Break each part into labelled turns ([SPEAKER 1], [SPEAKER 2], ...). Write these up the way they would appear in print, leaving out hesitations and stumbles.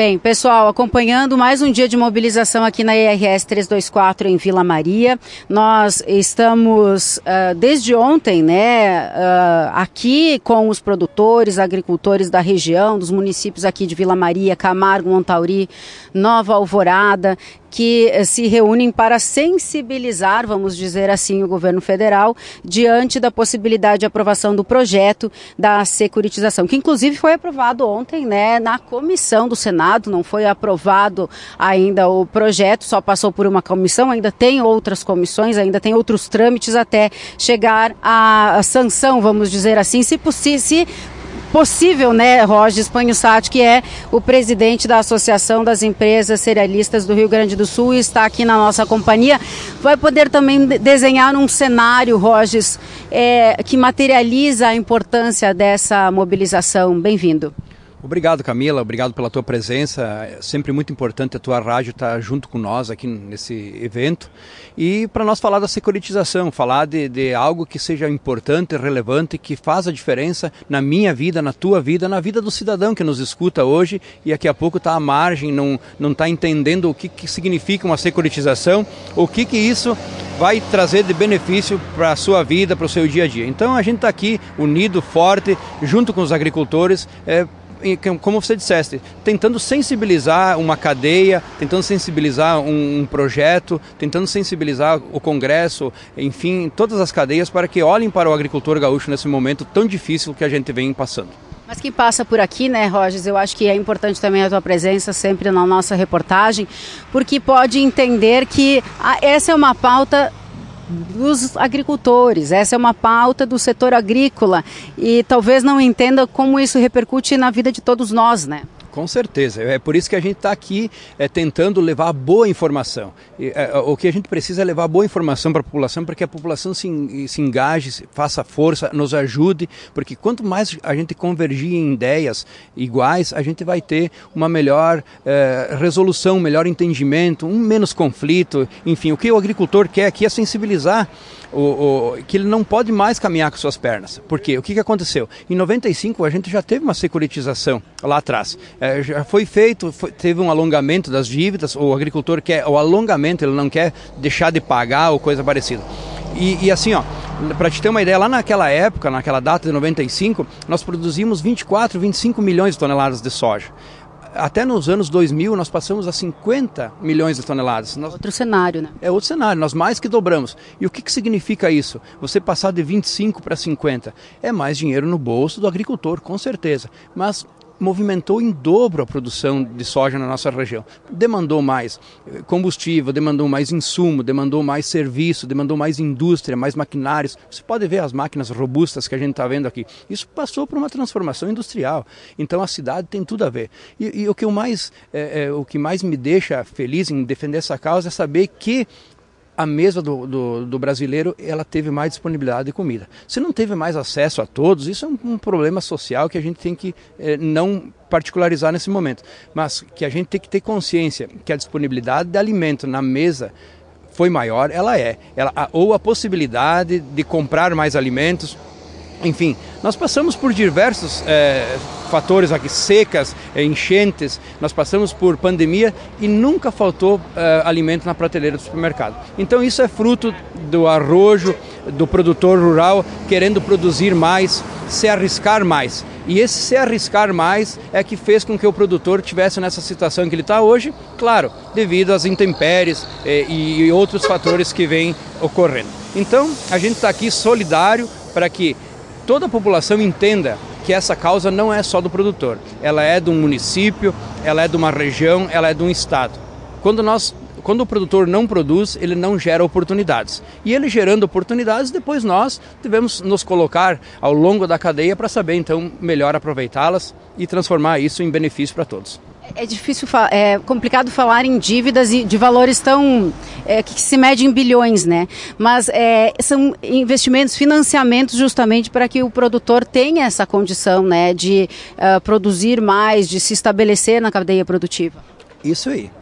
[SPEAKER 1] Bem, pessoal, acompanhando mais um dia de mobilização aqui na IRS 324 em Vila Maria. Nós estamos desde ontem, aqui com os produtores, agricultores da região, dos municípios aqui de Vila Maria, Camargo, Montauri, Nova Alvorada, que se reúnem para sensibilizar, vamos dizer assim, o governo federal diante da possibilidade de aprovação do projeto da securitização, que inclusive foi aprovado ontem, na comissão do Senado. Não foi aprovado ainda o projeto, só passou por uma comissão, ainda tem outras comissões, ainda tem outros trâmites até chegar à sanção, vamos dizer assim, se possível, Rogers Panhussati, que é o presidente da Associação das Empresas Cerealistas do Rio Grande do Sul, e está aqui na nossa companhia. Vai poder também desenhar um cenário, Rogers, que materializa a importância dessa mobilização. Bem-vindo.
[SPEAKER 2] Obrigado, Camila, obrigado pela tua presença. É sempre muito importante a tua rádio estar junto com nós aqui nesse evento. E para nós falar da securitização, falar de algo que seja importante, relevante, que faz a diferença na minha vida, na tua vida, na vida do cidadão que nos escuta hoje e daqui a pouco está à margem, não está entendendo o que significa uma securitização, o que isso vai trazer de benefício para a sua vida, para o seu dia a dia. Então a gente está aqui unido, forte, junto com os agricultores, como você disseste, tentando sensibilizar uma cadeia, tentando sensibilizar um projeto, tentando sensibilizar o Congresso, enfim, todas as cadeias para que olhem para o agricultor gaúcho nesse momento tão difícil que a gente vem passando.
[SPEAKER 1] Mas que passa por aqui, Rogers, eu acho que é importante também a tua presença sempre na nossa reportagem, porque pode entender que essa é uma pauta dos agricultores, essa é uma pauta do setor agrícola e talvez não entenda como isso repercute na vida de todos nós,
[SPEAKER 2] Com certeza, é por isso que a gente está aqui tentando levar boa informação. O que a gente precisa é levar boa informação para a população, para que a população se engaje, faça força, nos ajude, porque quanto mais a gente convergir em ideias iguais, a gente vai ter uma melhor resolução, um melhor entendimento, um menos conflito. Enfim, o que o agricultor quer aqui é sensibilizar que ele não pode mais caminhar com suas pernas. Por quê? O que aconteceu? Em 95 a gente já teve uma securitização lá atrás. Já foi feito, teve um alongamento das dívidas, o agricultor quer o alongamento, ele não quer deixar de pagar ou coisa parecida. E assim, para te ter uma ideia, lá naquela época, naquela data de 95, nós produzimos 24, 25 milhões de toneladas de soja. Até nos anos 2000 nós passamos a 50 milhões de toneladas.
[SPEAKER 1] Outro cenário,
[SPEAKER 2] É outro cenário, nós mais que dobramos. E o que significa isso? Você passar de 25 para 50. É mais dinheiro no bolso do agricultor, com certeza. Mas movimentou em dobro a produção de soja na nossa região. Demandou mais combustível, demandou mais insumo, demandou mais serviço, demandou mais indústria, mais maquinários. Você pode ver as máquinas robustas que a gente está vendo aqui. Isso passou por uma transformação industrial. Então a cidade tem tudo a ver. E o que mais me deixa feliz em defender essa causa é saber que a mesa do brasileiro, ela teve mais disponibilidade de comida. Se não teve mais acesso a todos, isso é um problema social que a gente tem que não particularizar nesse momento. Mas que a gente tem que ter consciência que a disponibilidade de alimento na mesa foi maior, ou a possibilidade de comprar mais alimentos. Enfim, nós passamos por diversos fatores aqui, secas, enchentes, nós passamos por pandemia e nunca faltou alimento na prateleira do supermercado. Então isso é fruto do arrojo do produtor rural querendo produzir mais, se arriscar mais. E esse se arriscar mais é que fez com que o produtor tivesse nessa situação que ele está hoje, claro, devido às intempéries e outros fatores que vêm ocorrendo. Então a gente está aqui solidário para que toda a população entenda que essa causa não é só do produtor, ela é de um município, ela é de uma região, ela é de um estado. Quando o produtor não produz, ele não gera oportunidades. E ele gerando oportunidades, depois nós devemos nos colocar ao longo da cadeia para saber então melhor aproveitá-las e transformar isso em benefício para todos.
[SPEAKER 1] É complicado falar em dívidas e de valores tão que se medem em bilhões, Mas são investimentos, financiamentos justamente para que o produtor tenha essa condição, de produzir mais, de se estabelecer na cadeia produtiva.
[SPEAKER 2] Isso aí.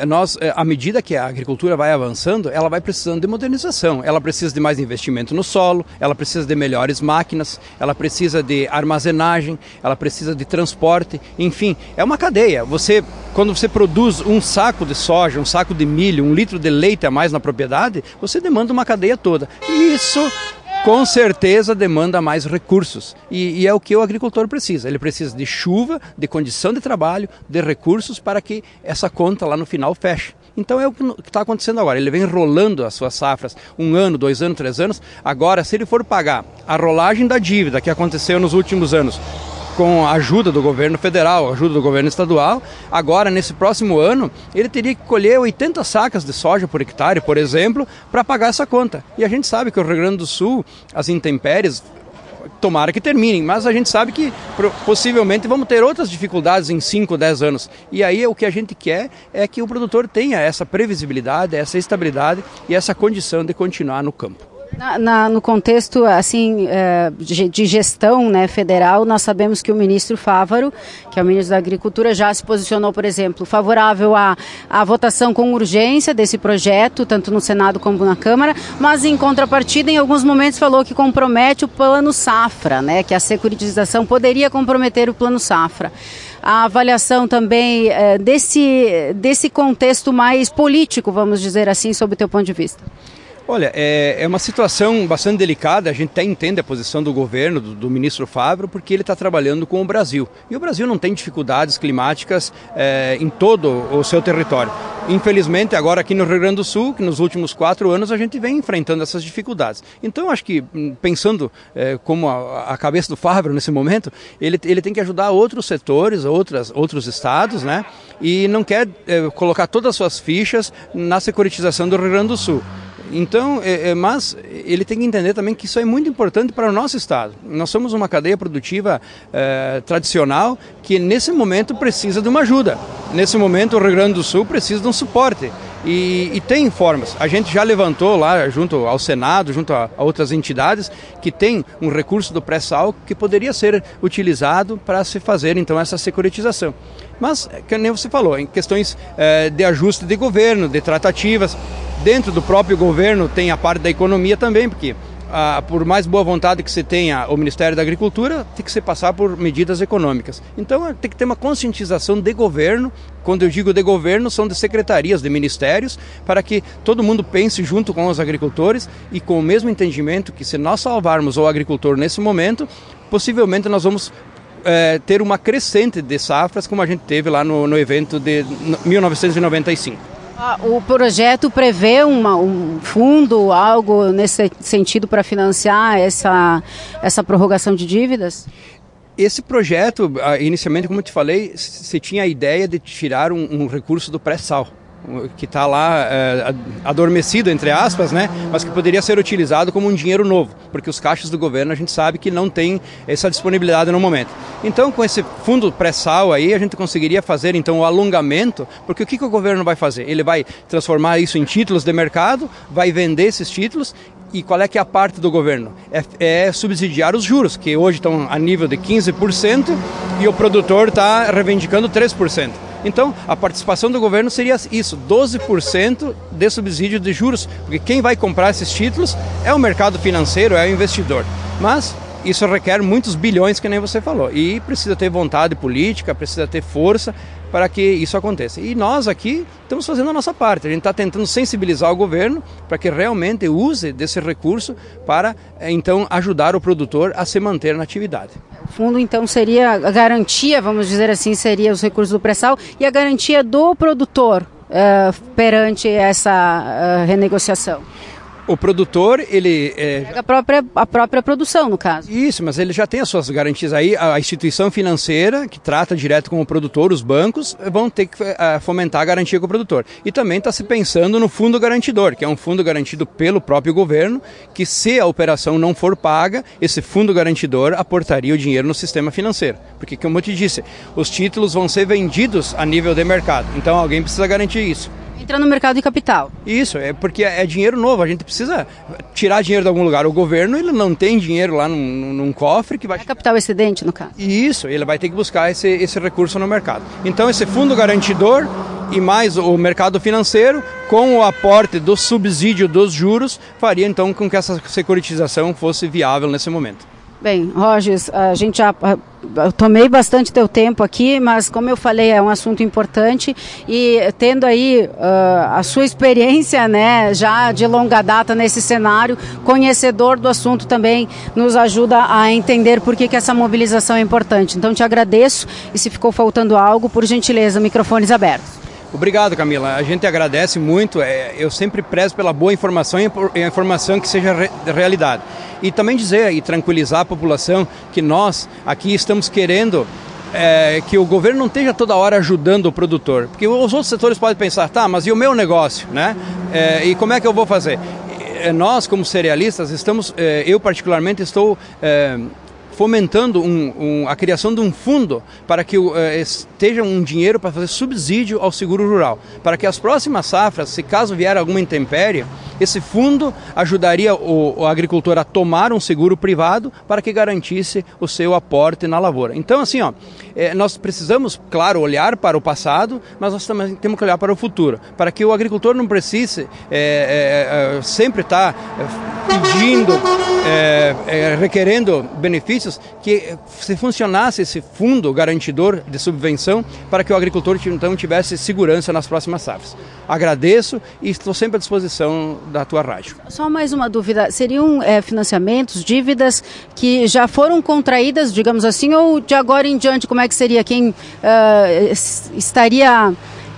[SPEAKER 2] À medida que a agricultura vai avançando, ela vai precisando de modernização. Ela precisa de mais investimento no solo, ela precisa de melhores máquinas, ela precisa de armazenagem, ela precisa de transporte, enfim, é uma cadeia. Quando você produz um saco de soja, um saco de milho, 1 litro de leite a mais na propriedade, você demanda uma cadeia toda. E isso, com certeza, demanda mais recursos. E é o que o agricultor precisa. Ele precisa de chuva, de condição de trabalho, de recursos para que essa conta lá no final feche. Então é o que está acontecendo agora. Ele vem rolando as suas safras 1 ano, 2 anos, 3 anos. Agora, se ele for pagar a rolagem da dívida que aconteceu nos últimos anos, com a ajuda do governo federal, a ajuda do governo estadual, agora nesse próximo ano ele teria que colher 80 sacas de soja por hectare, por exemplo, para pagar essa conta. E a gente sabe que o Rio Grande do Sul, as intempéries, tomara que terminem, mas a gente sabe que possivelmente vamos ter outras dificuldades em 5, 10 anos. E aí o que a gente quer é que o produtor tenha essa previsibilidade, essa estabilidade e essa condição de continuar no campo.
[SPEAKER 1] No contexto assim, de gestão, né, federal, nós sabemos que o ministro Fávaro, que é o ministro da Agricultura, já se posicionou, por exemplo, favorável à votação com urgência desse projeto, tanto no Senado como na Câmara, mas em contrapartida, em alguns momentos falou que compromete o Plano Safra, né, que a securitização poderia comprometer o Plano Safra. A avaliação também desse contexto mais político, vamos dizer assim, sob o teu ponto de vista.
[SPEAKER 2] Olha, é uma situação bastante delicada, a gente até entende a posição do governo, do ministro Fávaro, porque ele está trabalhando com o Brasil. E o Brasil não tem dificuldades climáticas em todo o seu território. Infelizmente, agora aqui no Rio Grande do Sul, que nos últimos 4 anos a gente vem enfrentando essas dificuldades. Então, acho que, pensando como a cabeça do Fávaro nesse momento, ele tem que ajudar outros setores, outros estados, né? E não quer colocar todas as suas fichas na securitização do Rio Grande do Sul. Então, mas ele tem que entender também que isso é muito importante para o nosso estado. Nós somos uma cadeia produtiva tradicional que nesse momento precisa de uma ajuda. Nesse momento o Rio Grande do Sul precisa de um suporte. E tem formas. A gente já levantou lá junto ao Senado, junto a outras entidades, que tem um recurso do pré-sal que poderia ser utilizado para se fazer então essa securitização. Mas, que nem você falou, em questões de ajuste de governo, de tratativas, dentro do próprio governo tem a parte da economia também, porque por mais boa vontade que você tenha o Ministério da Agricultura, tem que se passar por medidas econômicas. Então tem que ter uma conscientização de governo, quando eu digo de governo, são de secretarias, de ministérios, para que todo mundo pense junto com os agricultores e com o mesmo entendimento que se nós salvarmos o agricultor nesse momento, possivelmente nós vamos ter uma crescente de safras, como a gente teve lá no evento de 1995.
[SPEAKER 1] O projeto prevê um fundo, algo nesse sentido para financiar essa prorrogação de dívidas?
[SPEAKER 2] Esse projeto, inicialmente, como eu te falei, se tinha a ideia de tirar um recurso do pré-sal, que está lá adormecido, entre aspas, né? Mas que poderia ser utilizado como um dinheiro novo, porque os caixas do governo a gente sabe que não tem essa disponibilidade no momento. Então, com esse fundo pré-sal aí, a gente conseguiria fazer então o alongamento, porque o que o governo vai fazer? Ele vai transformar isso em títulos de mercado, vai vender esses títulos. E qual é que é a parte do governo? É subsidiar os juros, que hoje estão a nível de 15% e o produtor está reivindicando 3%. Então, a participação do governo seria isso, 12% de subsídio de juros, porque quem vai comprar esses títulos é o mercado financeiro, é o investidor. Mas isso requer muitos bilhões, que nem você falou, e precisa ter vontade política, precisa ter força para que isso aconteça. E nós aqui estamos fazendo a nossa parte, a gente está tentando sensibilizar o governo para que realmente use desse recurso para, então, ajudar o produtor a se manter na atividade.
[SPEAKER 1] O fundo, então, seria a garantia, vamos dizer assim, seria os recursos do pré-sal e a garantia do produtor perante essa renegociação.
[SPEAKER 2] O produtor, ele...
[SPEAKER 1] A própria produção, no caso.
[SPEAKER 2] Isso, mas ele já tem as suas garantias aí. A instituição financeira, que trata direto com o produtor, os bancos, vão ter que fomentar a garantia com o produtor. E também está se pensando no fundo garantidor, que é um fundo garantido pelo próprio governo, que se a operação não for paga, esse fundo garantidor aportaria o dinheiro no sistema financeiro. Porque, como eu te disse, os títulos vão ser vendidos a nível de mercado. Então alguém precisa garantir isso.
[SPEAKER 1] Entra no mercado de capital.
[SPEAKER 2] Isso, é porque é dinheiro novo, a gente precisa tirar dinheiro de algum lugar. O governo, ele não tem dinheiro lá num cofre que vai...
[SPEAKER 1] É capital excedente, no caso.
[SPEAKER 2] Isso, ele vai ter que buscar esse recurso no mercado. Então, esse fundo garantidor, e mais o mercado financeiro, com o aporte do subsídio dos juros, faria então com que essa securitização fosse viável nesse momento.
[SPEAKER 1] Bem, Rogers, a gente eu tomei bastante teu tempo aqui, mas como eu falei, é um assunto importante e tendo aí a sua experiência, né, já de longa data nesse cenário, conhecedor do assunto também nos ajuda a entender por que essa mobilização é importante. Então te agradeço e se ficou faltando algo, por gentileza, microfones abertos.
[SPEAKER 2] Obrigado, Camila. A gente agradece muito. Eu sempre prezo pela boa informação e a informação que seja realidade. E também dizer e tranquilizar a população que nós aqui estamos querendo que o governo não esteja toda hora ajudando o produtor. Porque os outros setores podem pensar, tá, mas e o meu negócio, né? E como é que eu vou fazer? Nós, como cerealistas, eu particularmente estou fomentando a criação de um fundo para que esteja um dinheiro para fazer subsídio ao seguro rural, para que as próximas safras, se caso vier alguma intempérie, esse fundo ajudaria o agricultor a tomar um seguro privado para que garantisse o seu aporte na lavoura. Então, assim, nós precisamos, claro, olhar para o passado, mas nós também temos que olhar para o futuro, para que o agricultor não precise sempre estar pedindo, requerendo benefícios, que se funcionasse esse fundo garantidor de subvenção para que o agricultor então tivesse segurança nas próximas safras. Agradeço e estou sempre à disposição da tua rádio. Só
[SPEAKER 1] mais uma dúvida, seriam financiamentos, dívidas que já foram contraídas, digamos assim, ou de agora em diante, como é que seria? Quem estaria...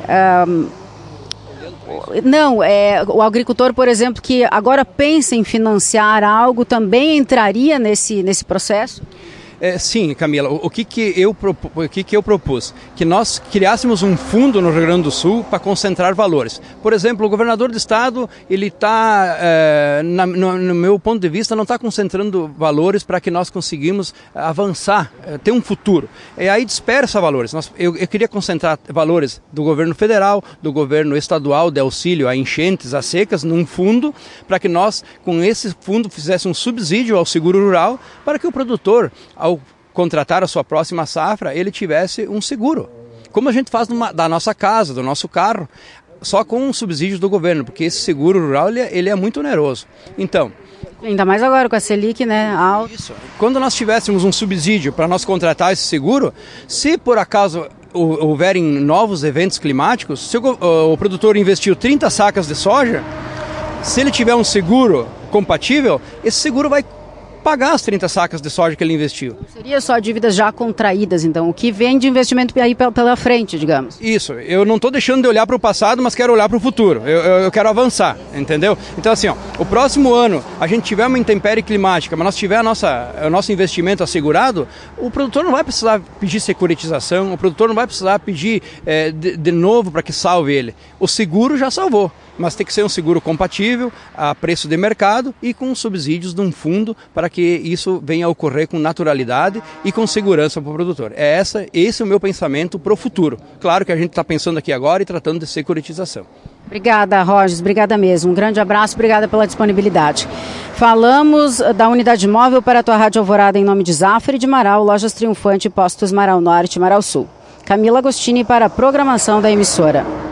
[SPEAKER 1] Não, o agricultor, por exemplo, que agora pensa em financiar algo, também entraria nesse processo?
[SPEAKER 2] Sim, Camila, o que eu propus? Que nós criássemos um fundo no Rio Grande do Sul para concentrar valores. Por exemplo, o governador do estado, ele está, no meu ponto de vista, não está concentrando valores para que nós conseguimos avançar, ter um futuro. E aí dispersa valores. Eu queria concentrar valores do governo federal, do governo estadual, de auxílio a enchentes, a secas, num fundo, para que nós, com esse fundo, fizéssemos um subsídio ao seguro rural, para que o produtor, ao contratar a sua próxima safra, ele tivesse um seguro. Como a gente faz da nossa casa, do nosso carro, só com um subsídio do governo, porque esse seguro rural ele é muito oneroso. Então,
[SPEAKER 1] ainda mais agora com a Selic, né, alto.
[SPEAKER 2] Isso. Quando nós tivéssemos um subsídio para nós contratar esse seguro, se por acaso houverem novos eventos climáticos, se o produtor investiu 30 sacas de soja, se ele tiver um seguro compatível, esse seguro vai pagar as 30 sacas de soja que ele investiu.
[SPEAKER 1] Seria só dívidas já contraídas, então, o que vem de investimento aí pela frente, digamos.
[SPEAKER 2] Isso, eu não estou deixando de olhar para o passado, mas quero olhar para o futuro, eu quero avançar, entendeu? Então assim, o próximo ano a gente tiver uma intempérie climática, mas nós tiver o nosso investimento assegurado, o produtor não vai precisar pedir securitização, o produtor não vai precisar pedir de novo para que salve ele. O seguro já salvou. Mas tem que ser um seguro compatível, a preço de mercado e com subsídios de um fundo para que isso venha a ocorrer com naturalidade e com segurança para o produtor. Esse é o meu pensamento para o futuro. Claro que a gente está pensando aqui agora e tratando de securitização.
[SPEAKER 1] Obrigada, Rogers, obrigada mesmo. Um grande abraço, obrigada pela disponibilidade. Falamos da unidade móvel para a tua Rádio Alvorada em nome de Zafra e de Marau, Lojas Triunfante, Postos Marau Norte e Marau Sul. Camila Agostini para a programação da emissora.